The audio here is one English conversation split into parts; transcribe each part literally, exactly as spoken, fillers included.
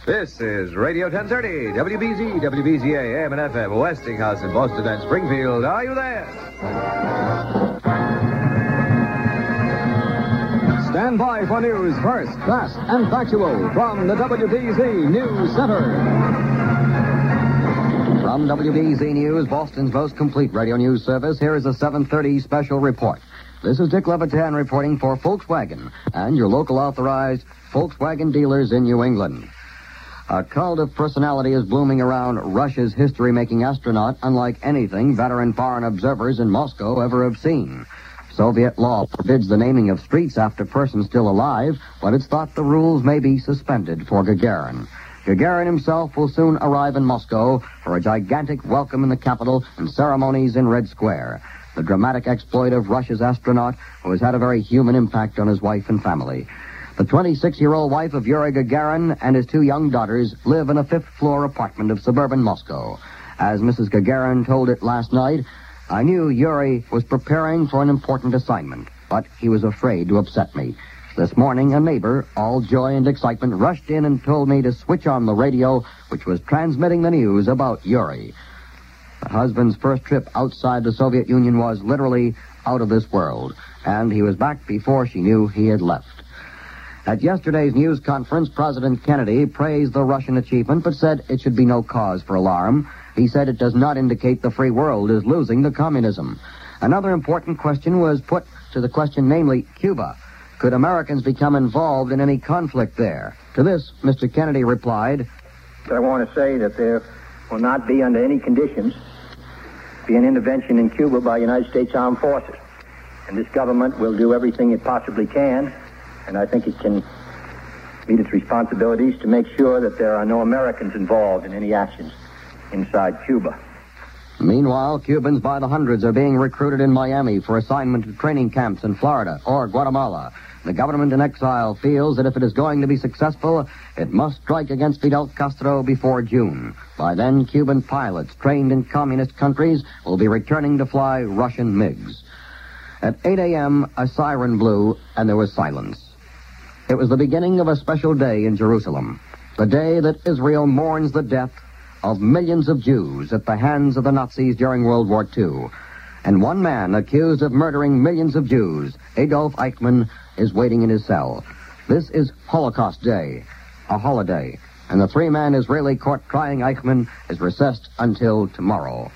This is Radio ten thirty, W B Z, W B Z A, A M and F M, Westinghouse in Boston and Springfield. Are you there? Stand by for news first, fast, and factual from the W B Z News Center. From W B Z News, Boston's most complete radio news service, here is a seven thirty special report. This is Dick Levitan reporting for Volkswagen and your local authorized Volkswagen dealers in New England. A cult of personality is blooming around Russia's history-making astronaut, unlike anything veteran foreign observers in Moscow ever have seen. Soviet law forbids the naming of streets after persons still alive, but it's thought the rules may be suspended for Gagarin. Gagarin himself will soon arrive in Moscow for a gigantic welcome in the capital and ceremonies in Red Square. The dramatic exploit of Russia's astronaut who has had a very human impact on his wife and family. The twenty-six-year-old wife of Yuri Gagarin and his two young daughters live in a fifth-floor apartment of suburban Moscow. As Missus Gagarin told it last night, I knew Yuri was preparing for an important assignment, but he was afraid to upset me. This morning, a neighbor, all joy and excitement, rushed in and told me to switch on the radio, which was transmitting the news about Yuri. The husband's first trip outside the Soviet Union was literally out of this world, and he was back before she knew he had left. At yesterday's news conference, President Kennedy praised the Russian achievement, but said it should be no cause for alarm. He said it does not indicate the free world is losing to communism. Another important question was put to the question, namely, Cuba. Could Americans become involved in any conflict there? To this, Mister Kennedy replied, I want to say that there will not be, under any conditions, be an intervention in Cuba by United States Armed Forces. And this government will do everything it possibly can, and I think it can meet its responsibilities to make sure that there are no Americans involved in any actions inside Cuba. Meanwhile, Cubans by the hundreds are being recruited in Miami for assignment to training camps in Florida or Guatemala. The government in exile feels that if it is going to be successful, it must strike against Fidel Castro before June. By then, Cuban pilots trained in communist countries will be returning to fly Russian MiGs. At eight a.m., a siren blew, and there was silence. It was the beginning of a special day in Jerusalem, the day that Israel mourns the death of millions of Jews at the hands of the Nazis during World War Two. And one man accused of murdering millions of Jews, Adolf Eichmann, is waiting in his cell. This is Holocaust Day, a holiday, and the three-man Israeli court trying Eichmann is recessed until tomorrow.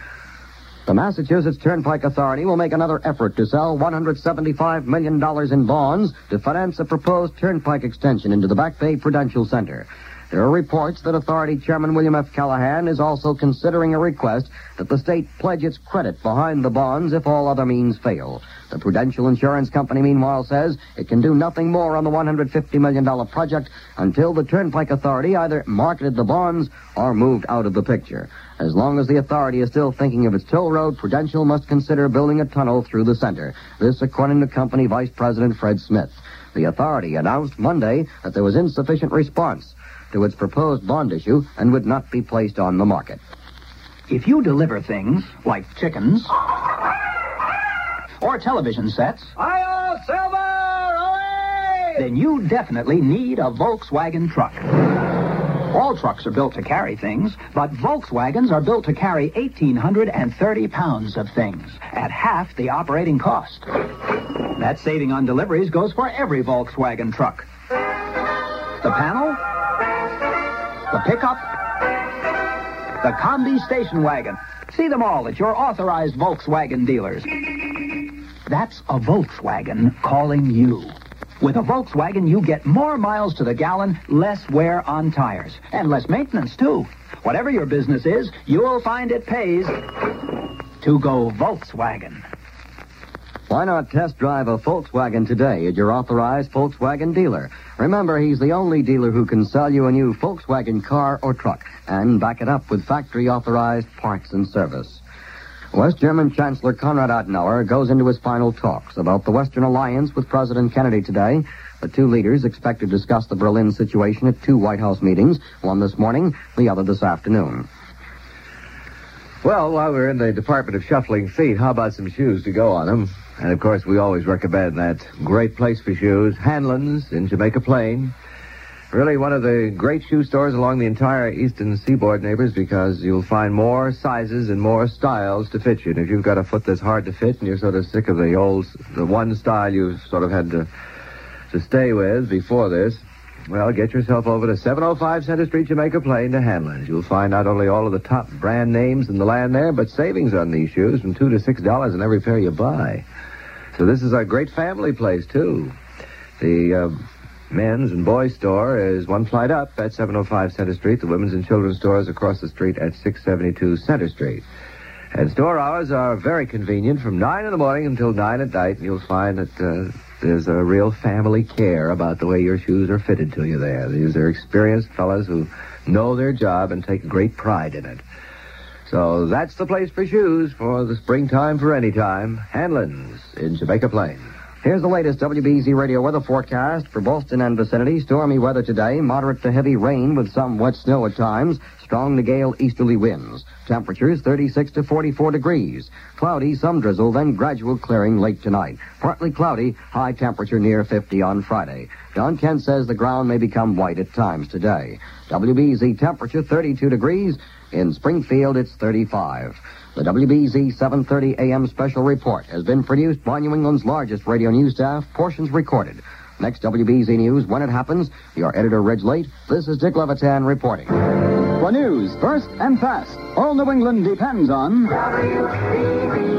The Massachusetts Turnpike Authority will make another effort to sell one hundred seventy-five million dollars in bonds to finance a proposed turnpike extension into the Back Bay Prudential Center. There are reports that Authority Chairman William F. Callahan is also considering a request that the state pledge its credit behind the bonds if all other means fail. The Prudential Insurance Company, meanwhile, says it can do nothing more on the one hundred fifty million dollars project until the Turnpike Authority either marketed the bonds or moved out of the picture. As long as the authority is still thinking of its toll road, Prudential must consider building a tunnel through the center. This, according to company Vice President Fred Smith. The authority announced Monday that there was insufficient response to its proposed bond issue and would not be placed on the market. If you deliver things like chickens or television sets, Hi-yo, Silver! Away! then you definitely need a Volkswagen truck. All trucks are built to carry things, but Volkswagens are built to carry one thousand eight hundred thirty pounds of things at half the operating cost. That saving on deliveries goes for every Volkswagen truck. The panel, the pickup, the Combi station wagon. See them all at your authorized Volkswagen dealers. That's a Volkswagen calling you. With a Volkswagen, you get more miles to the gallon, less wear on tires, and less maintenance, too. Whatever your business is, you'll find it pays to go Volkswagen. Why not test drive a Volkswagen today at your authorized Volkswagen dealer? Remember, he's the only dealer who can sell you a new Volkswagen car or truck and back it up with factory-authorized parts and service. West German Chancellor Konrad Adenauer goes into his final talks about the Western alliance with President Kennedy today. The two leaders expect to discuss the Berlin situation at two White House meetings, one this morning, the other this afternoon. Well, while we're in the department of shuffling feet, how about some shoes to go on them? And, of course, we always recommend that great place for shoes, Hanlon's in Jamaica Plain. Really one of the great shoe stores along the entire eastern seaboard, neighbors, because you'll find more sizes and more styles to fit you. And if you've got a foot that's hard to fit and you're sort of sick of the old, the one style you've sort of had to, to stay with before this, well, get yourself over to seven oh five Center Street, Jamaica Plain to Hanlon's. You'll find not only all of the top brand names in the land there, but savings on these shoes from two to six dollars in every pair you buy. So this is a great family place, too. The uh, men's and boys store is one flight up at seven oh five Center Street. The women's and children's store is across the street at six seventy-two Center Street. And store hours are very convenient from nine in the morning until nine at night. And you'll find that uh, there's a real family care about the way your shoes are fitted to you there. These are experienced fellas who know their job and take great pride in it. So that's the place for shoes for the springtime for any time. Hanlon's in Jamaica Plain. Here's the latest W B Z radio weather forecast for Boston and vicinity. Stormy weather today, moderate to heavy rain with some wet snow at times, strong to gale easterly winds. Temperatures thirty-six to forty-four degrees. Cloudy, some drizzle, then gradual clearing late tonight. Partly cloudy, high temperature near fifty on Friday. Don Kent says the ground may become white at times today. W B Z temperature thirty-two degrees. In Springfield, it's thirty-five. The W B Z seven thirty A M special report has been produced by New England's largest radio news staff, portions recorded. Next W B Z News, when it happens, your editor, Reg Late. This is Dick Levitan reporting. For news, first and fast, all New England depends on... W B Z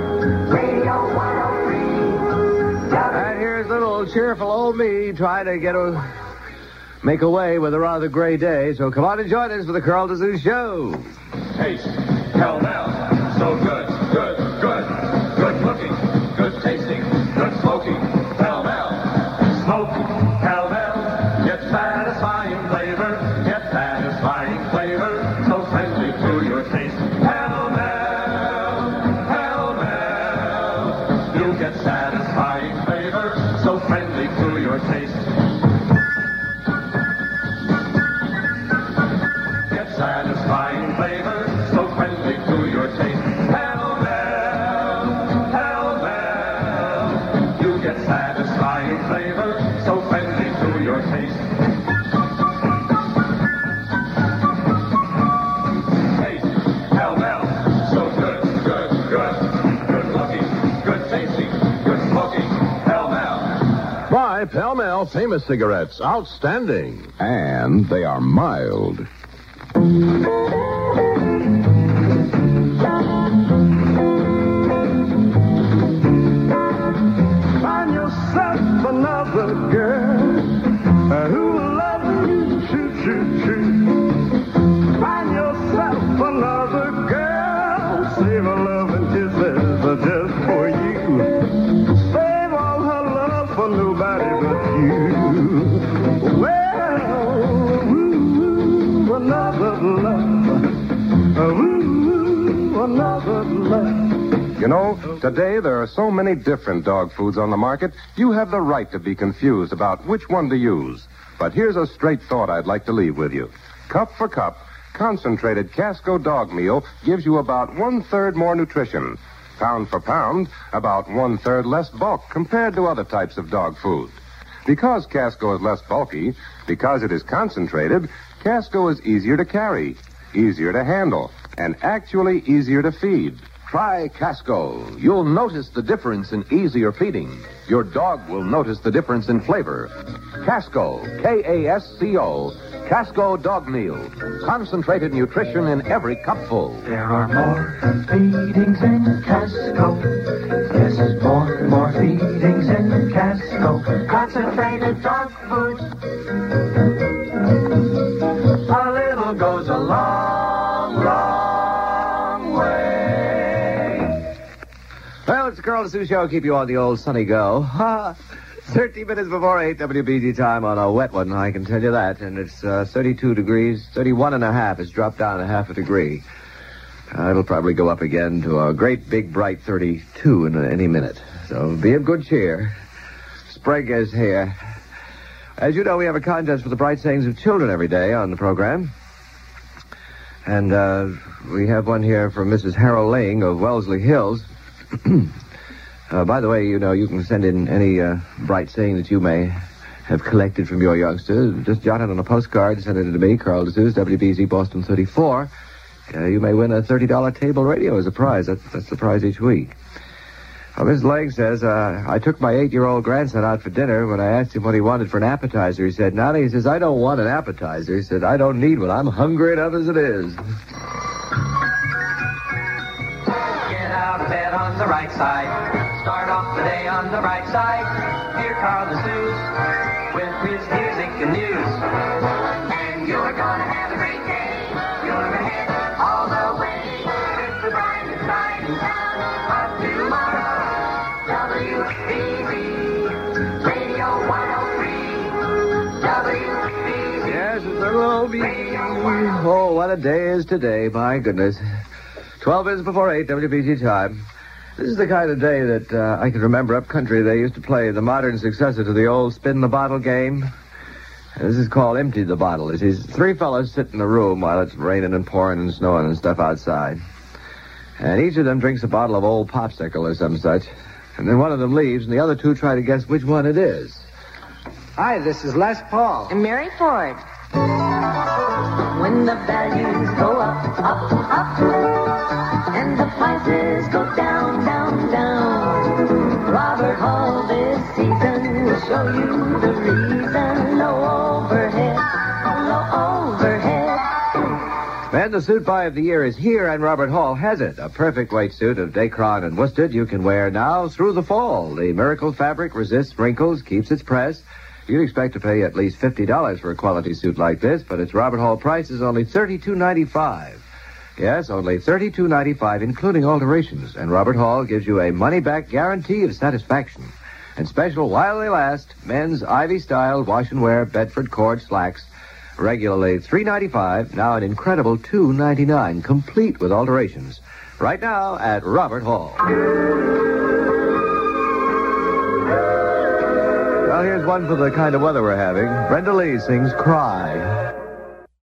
Radio one oh three. And here's little cheerful old me trying to get a... make away with a rather gray day. So come on and join us for the Carl DeZoo Show. Taste, pell-mell, so good, good, good, good looking, good tasting, good smoking, pell-mell, smoky, pell-mell, get satisfying flavor, get satisfying flavor, so friendly to your taste, pell-mell, pell-mell, you'll get satisfying flavor, so friendly to your taste. Satisfying flavor, so friendly to your taste. Pell-mell, pell-mell. You get satisfying flavor, so friendly to your taste. Taste, pell-mell, so good, good, good. Good looking, good tasting, good smoking. Pell-mell. Buy Pell-mell Famous Cigarettes. Outstanding. And they are mild. Find yourself another girl uh, who will love you, true, true, true. Find yourself another girl, save her love and kisses uh, just for you. Save all her love for nobody but you. Well, another love. Ooh, another love. You know, today there are so many different dog foods on the market, you have the right to be confused about which one to use. But here's a straight thought I'd like to leave with you. Cup for cup, concentrated Casco dog meal gives you about one-third more nutrition. Pound for pound, about one-third less bulk compared to other types of dog food. Because Casco is less bulky, because it is concentrated, Casco is easier to carry, easier to handle, and actually easier to feed. Try Casco. You'll notice the difference in easier feeding. Your dog will notice the difference in flavor. Casco, K A S C O, Casco Dog Meal. Concentrated nutrition in every cupful. There are more feedings in Casco. Yes, more, more feedings in Casco. Concentrated dog food. A little goes a long, long way. Well, it's the Carl DeSue Show. Keep you on the old sunny go. Ha! thirty minutes before eight W B Z time on a wet one, I can tell you that. And it's uh, thirty-two degrees, thirty-one and a half. It's dropped down a half a degree. Uh, it'll probably go up again to a great big bright thirty-two in any minute. So be of good cheer. Sprague is here. As you know, we have a contest for the bright sayings of children every day on the program. And uh, we have one here from Missus Harold Ling of Wellesley Hills. uh, by the way, you know, you can send in any uh, bright saying that you may have collected from your youngsters. Just jot it on a postcard and send it to me, Carl DeSuze, W B Z Boston thirty-four. Uh, you may win a thirty dollar table radio as a prize. That's, that's the prize each week. Well, Miss Lang says, uh, I took my eight-year-old grandson out for dinner. When I asked him what he wanted for an appetizer, he said, Nana, he says, I don't want an appetizer. He said, I don't need one. I'm hungry enough as it is. Get out of bed on the right side. Start off the day on the right side. Hear Carl DeSuze with his music and news. And you're gonna have a great day. You're ahead all the way. It's the brightest side in town of tomorrow. W B Z Radio one oh three. W B Z. Yes, it's a little bee. Oh, what a day is today, my goodness. Twelve minutes before eight, W B Z time. This is the kind of day that uh, I can remember up country they used to play the modern successor to the old spin the bottle game. This is called Empty the Bottle. It's these three fellas sit in a room while it's raining and pouring and snowing and stuff outside. And each of them drinks a bottle of old popsicle or some such. And then one of them leaves, and the other two try to guess which one it is. Hi, this is Les Paul. And Mary Ford. When the values go up, up, up, and the prices go down, down, down, Robert Hall this season will show you the reason. Low overhead, low overhead. And the suit buy of the year is here, and Robert Hall has it. A perfect weight suit of Dacron and worsted you can wear now through the fall. The Miracle fabric resists wrinkles, keeps its press. You'd expect to pay at least fifty dollars for a quality suit like this, but its Robert Hall price is only thirty-two ninety-five. Yes, only thirty-two ninety-five, including alterations. And Robert Hall gives you a money-back guarantee of satisfaction. And special while they last, men's Ivy-style wash-and-wear Bedford cord slacks, regularly three ninety-five, now an incredible two ninety-nine, complete with alterations. Right now at Robert Hall. Well, here's one for the kind of weather we're having. Brenda Lee sings Cry.